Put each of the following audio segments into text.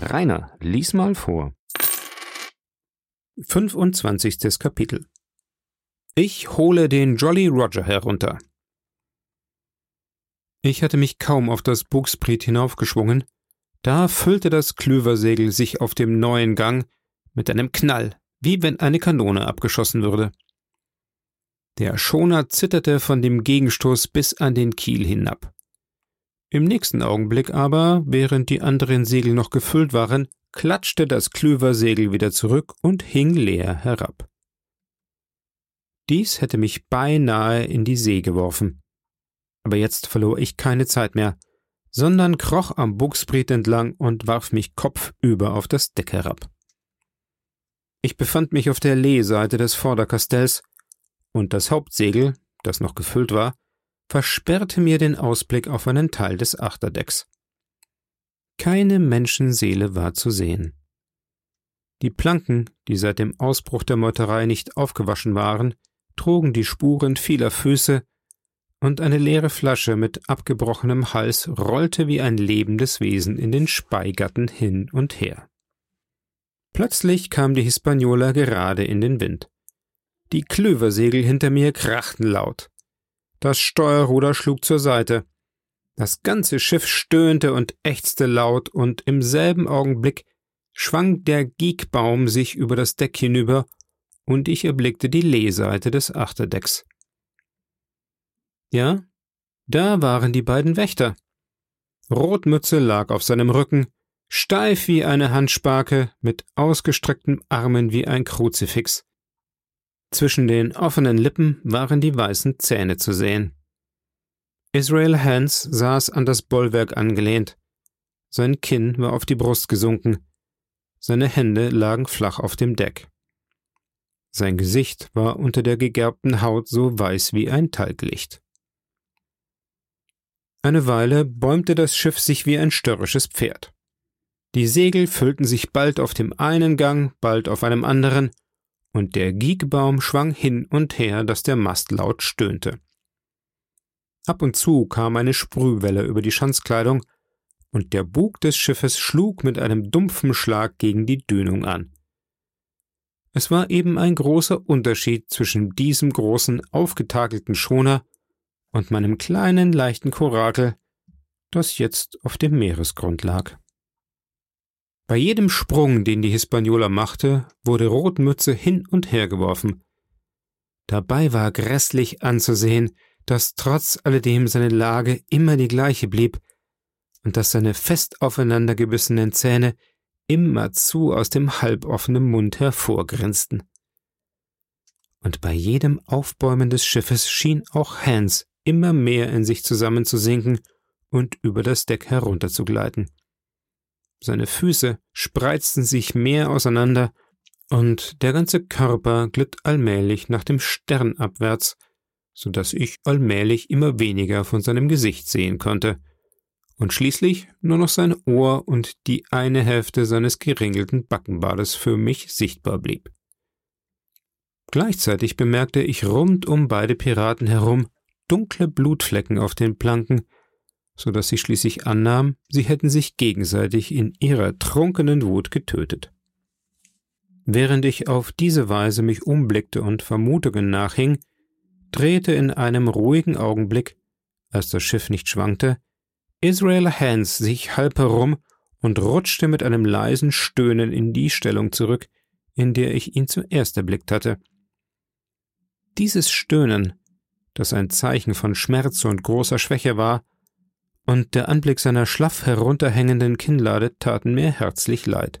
Rainer, lies mal vor. 25. Kapitel. Ich hole den Jolly Roger herunter. Ich hatte mich kaum auf das Bugspriet hinaufgeschwungen, da füllte das Klöversegel sich auf dem neuen Gang mit einem Knall, wie wenn eine Kanone abgeschossen würde. Der Schoner zitterte von dem Gegenstoß bis an den Kiel hinab. Im nächsten Augenblick aber, während die anderen Segel noch gefüllt waren, klatschte das Klöversegel wieder zurück und hing leer herab. Dies hätte mich beinahe in die See geworfen. Aber jetzt verlor ich keine Zeit mehr, sondern kroch am Bugspriet entlang und warf mich kopfüber auf das Deck herab. Ich befand mich auf der Leeseite des Vorderkastells, und das Hauptsegel, das noch gefüllt war, versperrte mir den Ausblick auf einen Teil des Achterdecks. Keine Menschenseele war zu sehen. Die Planken, die seit dem Ausbruch der Meuterei nicht aufgewaschen waren, trugen die Spuren vieler Füße, und eine leere Flasche mit abgebrochenem Hals rollte wie ein lebendes Wesen in den Speigatten hin und her. Plötzlich kam die Hispaniola gerade in den Wind. Die Klöversegel hinter mir krachten laut. Das Steuerruder schlug zur Seite. Das ganze Schiff stöhnte und ächzte laut, und im selben Augenblick schwang der Giekbaum sich über das Deck hinüber, und ich erblickte die Leeseite des Achterdecks. Ja, da waren die beiden Wächter. Rotmütze lag auf seinem Rücken, steif wie eine Handsparke, mit ausgestreckten Armen wie ein Kruzifix. Zwischen den offenen Lippen waren die weißen Zähne zu sehen. Israel Hands saß an das Bollwerk angelehnt. Sein Kinn war auf die Brust gesunken. Seine Hände lagen flach auf dem Deck. Sein Gesicht war unter der gegerbten Haut so weiß wie ein Talglicht. Eine Weile bäumte das Schiff sich wie ein störrisches Pferd. Die Segel füllten sich bald auf dem einen Gang, bald auf einem anderen, und der Giekbaum schwang hin und her, dass der Mast laut stöhnte. Ab und zu kam eine Sprühwelle über die Schanzkleidung, und der Bug des Schiffes schlug mit einem dumpfen Schlag gegen die Dünung an. Es war eben ein großer Unterschied zwischen diesem großen, aufgetakelten Schoner und meinem kleinen, leichten Korakel, das jetzt auf dem Meeresgrund lag. Bei jedem Sprung, den die Hispaniola machte, wurde Rotmütze hin und her geworfen. Dabei war grässlich anzusehen, dass trotz alledem seine Lage immer die gleiche blieb und dass seine fest aufeinandergebissenen Zähne immerzu aus dem halboffenen Mund hervorgrinsten. Und bei jedem Aufbäumen des Schiffes schien auch Hans immer mehr in sich zusammenzusinken und über das Deck herunterzugleiten. Seine Füße spreizten sich mehr auseinander, und der ganze Körper glitt allmählich nach dem Stern abwärts, so dass ich allmählich immer weniger von seinem Gesicht sehen konnte und schließlich nur noch sein Ohr und die eine Hälfte seines geringelten Backenbartes für mich sichtbar blieb. Gleichzeitig bemerkte ich rund um beide Piraten herum dunkle Blutflecken auf den Planken, so dass ich schließlich annahm, sie hätten sich gegenseitig in ihrer trunkenen Wut getötet. Während ich auf diese Weise mich umblickte und Vermutungen nachhing, drehte in einem ruhigen Augenblick, als das Schiff nicht schwankte, Israel Hands sich halb herum und rutschte mit einem leisen Stöhnen in die Stellung zurück, in der ich ihn zuerst erblickt hatte. Dieses Stöhnen, das ein Zeichen von Schmerz und großer Schwäche war, und der Anblick seiner schlaff herunterhängenden Kinnlade taten mir herzlich leid.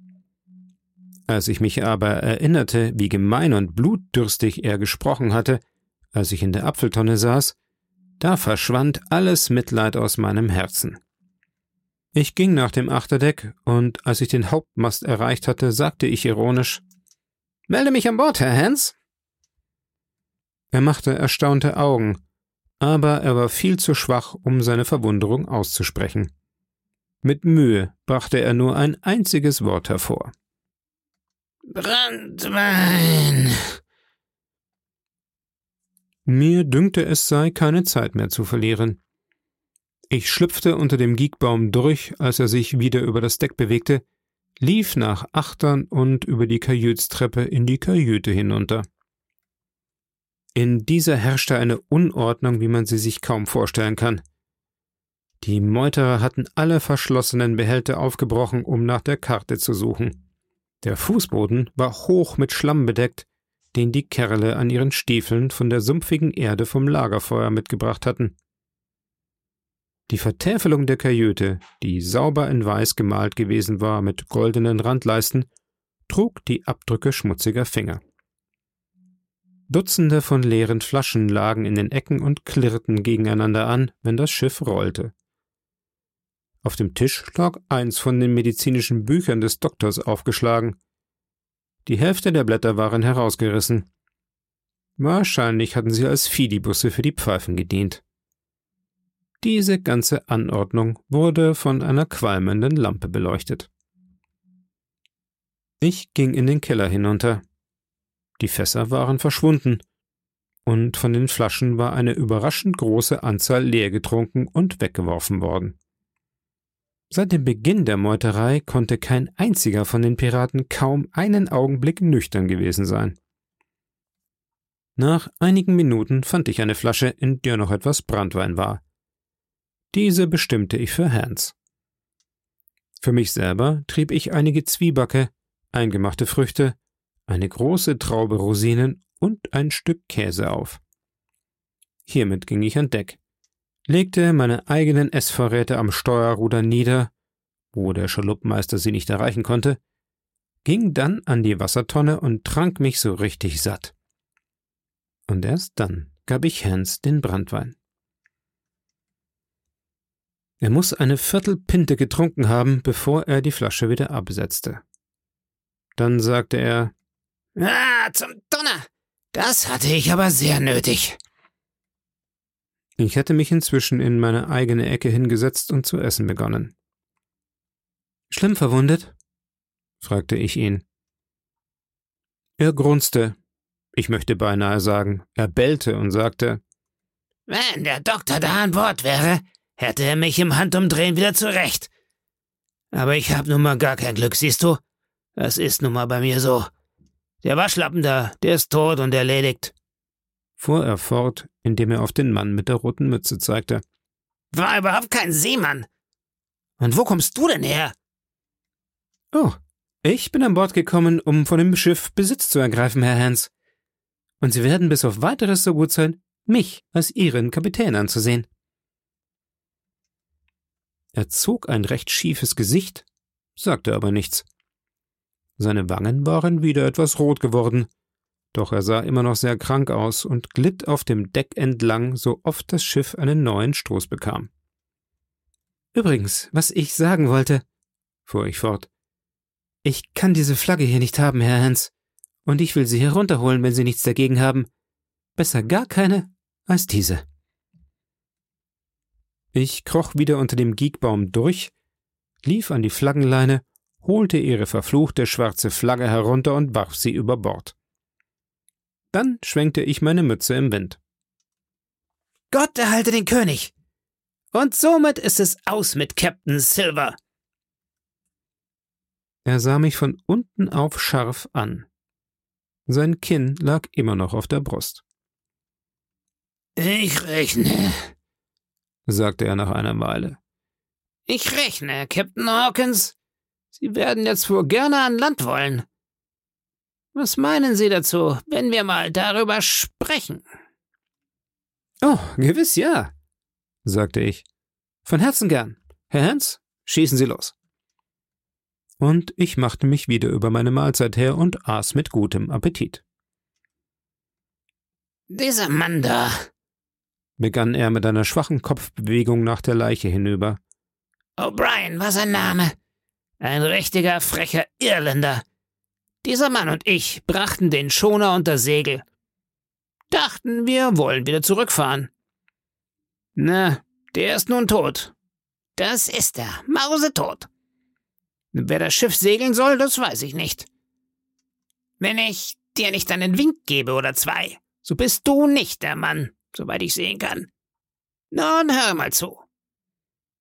Als ich mich aber erinnerte, wie gemein und blutdürstig er gesprochen hatte, als ich in der Apfeltonne saß, da verschwand alles Mitleid aus meinem Herzen. Ich ging nach dem Achterdeck, und als ich den Hauptmast erreicht hatte, sagte ich ironisch: »Melde mich an Bord, Herr Hans!« Er machte erstaunte Augen, aber er war viel zu schwach, um seine Verwunderung auszusprechen. Mit Mühe brachte er nur ein einziges Wort hervor. »Branntwein!« Mir dünkte, es sei keine Zeit mehr zu verlieren. Ich schlüpfte unter dem Giekbaum durch, als er sich wieder über das Deck bewegte, lief nach Achtern und über die Kajütstreppe in die Kajüte hinunter. In dieser herrschte eine Unordnung, wie man sie sich kaum vorstellen kann. Die Meuterer hatten alle verschlossenen Behälter aufgebrochen, um nach der Karte zu suchen. Der Fußboden war hoch mit Schlamm bedeckt, den die Kerle an ihren Stiefeln von der sumpfigen Erde vom Lagerfeuer mitgebracht hatten. Die Vertäfelung der Kajüte, die sauber in Weiß gemalt gewesen war mit goldenen Randleisten, trug die Abdrücke schmutziger Finger. Dutzende von leeren Flaschen lagen in den Ecken und klirrten gegeneinander an, wenn das Schiff rollte. Auf dem Tisch lag eins von den medizinischen Büchern des Doktors aufgeschlagen. Die Hälfte der Blätter waren herausgerissen. Wahrscheinlich hatten sie als Fidibusse für die Pfeifen gedient. Diese ganze Anordnung wurde von einer qualmenden Lampe beleuchtet. Ich ging in den Keller hinunter. Die Fässer waren verschwunden, und von den Flaschen war eine überraschend große Anzahl leer getrunken und weggeworfen worden. Seit dem Beginn der Meuterei konnte kein einziger von den Piraten kaum einen Augenblick nüchtern gewesen sein. Nach einigen Minuten fand ich eine Flasche, in der noch etwas Branntwein war. Diese bestimmte ich für Hans. Für mich selber trieb ich einige Zwiebacke, eingemachte Früchte, eine große Traube Rosinen und ein Stück Käse auf. Hiermit ging ich an Deck, legte meine eigenen Essvorräte am Steuerruder nieder, wo der Schaluppmeister sie nicht erreichen konnte, ging dann an die Wassertonne und trank mich so richtig satt. Und erst dann gab ich Hans den Branntwein. Er muß eine Viertelpinte getrunken haben, bevor er die Flasche wieder absetzte. Dann sagte er: Zum Donner! Das hatte ich aber sehr nötig. Ich hatte mich inzwischen in meine eigene Ecke hingesetzt und zu essen begonnen. »Schlimm verwundet?« fragte ich ihn. Er grunzte. Ich möchte beinahe sagen, er bellte und sagte: »Wenn der Doktor da an Bord wäre, hätte er mich im Handumdrehen wieder zurecht. Aber ich hab nun mal gar kein Glück, siehst du? Das ist nun mal bei mir so. Der Waschlappen da, der ist tot und erledigt«, fuhr er fort, indem er auf den Mann mit der roten Mütze zeigte. »War überhaupt kein Seemann. Und wo kommst du denn her?« »Oh, ich bin an Bord gekommen, um von dem Schiff Besitz zu ergreifen, Herr Hans. Und Sie werden bis auf Weiteres so gut sein, mich als Ihren Kapitän anzusehen.« Er zog ein recht schiefes Gesicht, sagte aber nichts. Seine Wangen waren wieder etwas rot geworden, doch er sah immer noch sehr krank aus und glitt auf dem Deck entlang, so oft das Schiff einen neuen Stoß bekam. »Übrigens, was ich sagen wollte«, fuhr ich fort, »ich kann diese Flagge hier nicht haben, Herr Hans, und ich will sie herunterholen, wenn Sie nichts dagegen haben. Besser gar keine als diese.« Ich kroch wieder unter dem Giekbaum durch, lief an die Flaggenleine, holte ihre verfluchte schwarze Flagge herunter und warf sie über Bord. Dann schwenkte ich meine Mütze im Wind. »Gott erhalte den König! Und somit ist es aus mit Captain Silver!« Er sah mich von unten auf scharf an. Sein Kinn lag immer noch auf der Brust. »Ich rechne«, sagte er nach einer Weile. »Ich rechne, Captain Hawkins. Sie werden jetzt wohl gerne an Land wollen. Was meinen Sie dazu, wenn wir mal darüber sprechen?« »Oh, gewiss ja«, sagte ich. »Von Herzen gern. Herr Hans, schießen Sie los.« Und ich machte mich wieder über meine Mahlzeit her und aß mit gutem Appetit. »Dieser Mann da«, begann er mit einer schwachen Kopfbewegung nach der Leiche hinüber. »O'Brien war sein Name. Ein richtiger, frecher Irländer. Dieser Mann und ich brachten den Schoner unter Segel. Dachten, wir wollen wieder zurückfahren. Na, der ist nun tot. Das ist er, mausetot. Wer das Schiff segeln soll, das weiß ich nicht. Wenn ich dir nicht einen Wink gebe oder zwei, so bist du nicht der Mann, soweit ich sehen kann. Nun hör mal zu.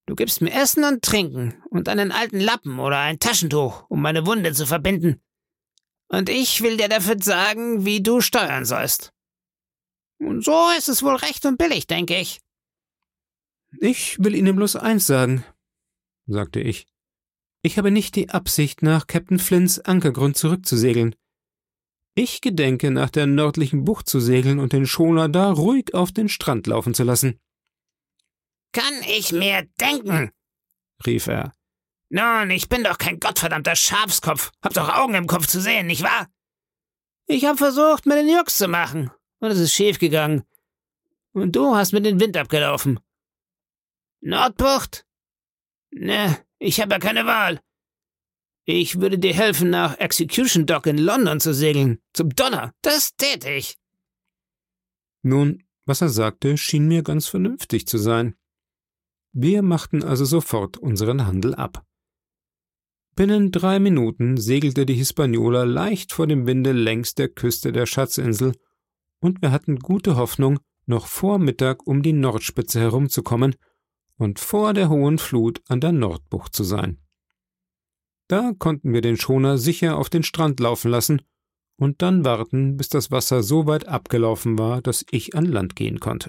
Du gibst mir Essen und Trinken und einen alten Lappen oder ein Taschentuch, um meine Wunde zu verbinden. Und ich will dir dafür sagen, wie du steuern sollst. Und so ist es wohl recht und billig, denke ich. »Ich will Ihnen bloß eins sagen«, sagte ich. »Ich habe nicht die Absicht, nach Captain Flints Ankergrund zurückzusegeln. Ich gedenke, nach der nördlichen Bucht zu segeln und den Schoner da ruhig auf den Strand laufen zu lassen.« »Kann ich mir denken«, rief er. »Nun, ich bin doch kein gottverdammter Schafskopf. Hab doch Augen im Kopf zu sehen, nicht wahr? Ich hab versucht, mir den Jux zu machen, und es ist schief gegangen. Und du hast mir den Wind abgelaufen. Nordbucht? Ne, ich hab ja keine Wahl. Ich würde dir helfen, nach Execution Dock in London zu segeln. Zum Donner, das täte ich.« Nun, was er sagte, schien mir ganz vernünftig zu sein. Wir machten also sofort unseren Handel ab. Binnen 3 Minuten segelte die Hispaniola leicht vor dem Winde längs der Küste der Schatzinsel, und wir hatten gute Hoffnung, noch vor Mittag um die Nordspitze herumzukommen und vor der hohen Flut an der Nordbucht zu sein. Da konnten wir den Schoner sicher auf den Strand laufen lassen und dann warten, bis das Wasser so weit abgelaufen war, dass ich an Land gehen konnte.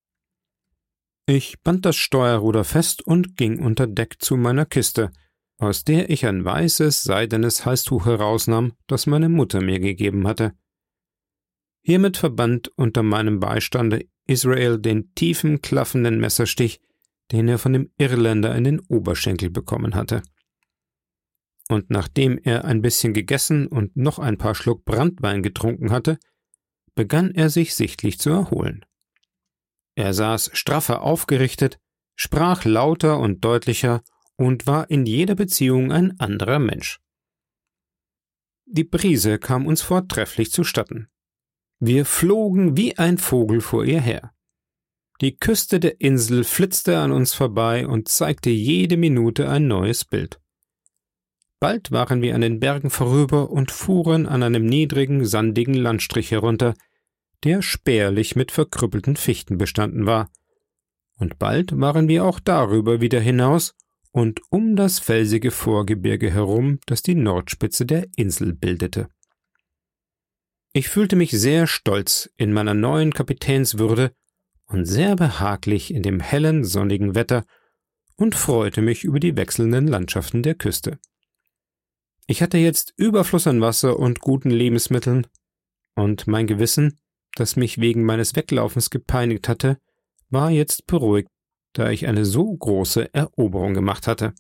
Ich band das Steuerruder fest und ging unter Deck zu meiner Kiste, aus der ich ein weißes, seidenes Halstuch herausnahm, das meine Mutter mir gegeben hatte. Hiermit verband unter meinem Beistande Israel den tiefen, klaffenden Messerstich, den er von dem Irländer in den Oberschenkel bekommen hatte. Und nachdem er ein bisschen gegessen und noch ein paar Schluck Branntwein getrunken hatte, begann er sich sichtlich zu erholen. Er saß straffer aufgerichtet, sprach lauter und deutlicher und war in jeder Beziehung ein anderer Mensch. Die Brise kam uns vortrefflich zustatten. Wir flogen wie ein Vogel vor ihr her. Die Küste der Insel flitzte an uns vorbei und zeigte jede Minute ein neues Bild. Bald waren wir an den Bergen vorüber und fuhren an einem niedrigen, sandigen Landstrich herunter, der spärlich mit verkrüppelten Fichten bestanden war. Und bald waren wir auch darüber wieder hinaus und um das felsige Vorgebirge herum, das die Nordspitze der Insel bildete. Ich fühlte mich sehr stolz in meiner neuen Kapitänswürde und sehr behaglich in dem hellen, sonnigen Wetter und freute mich über die wechselnden Landschaften der Küste. Ich hatte jetzt Überfluss an Wasser und guten Lebensmitteln, und mein Gewissen, das mich wegen meines Weglaufens gepeinigt hatte, war jetzt beruhigt, da ich eine so große Eroberung gemacht hatte.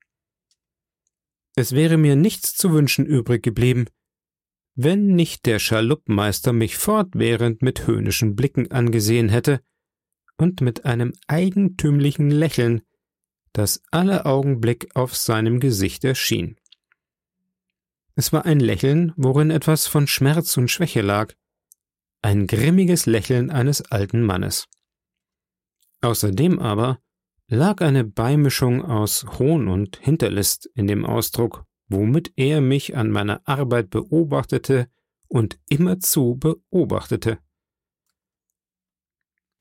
Es wäre mir nichts zu wünschen übrig geblieben, wenn nicht der Schaluppmeister mich fortwährend mit höhnischen Blicken angesehen hätte und mit einem eigentümlichen Lächeln, das alle Augenblick auf seinem Gesicht erschien. Es war ein Lächeln, worin etwas von Schmerz und Schwäche lag, ein grimmiges Lächeln eines alten Mannes. Außerdem aber lag eine Beimischung aus Hohn und Hinterlist in dem Ausdruck, womit er mich an meiner Arbeit beobachtete und immerzu beobachtete.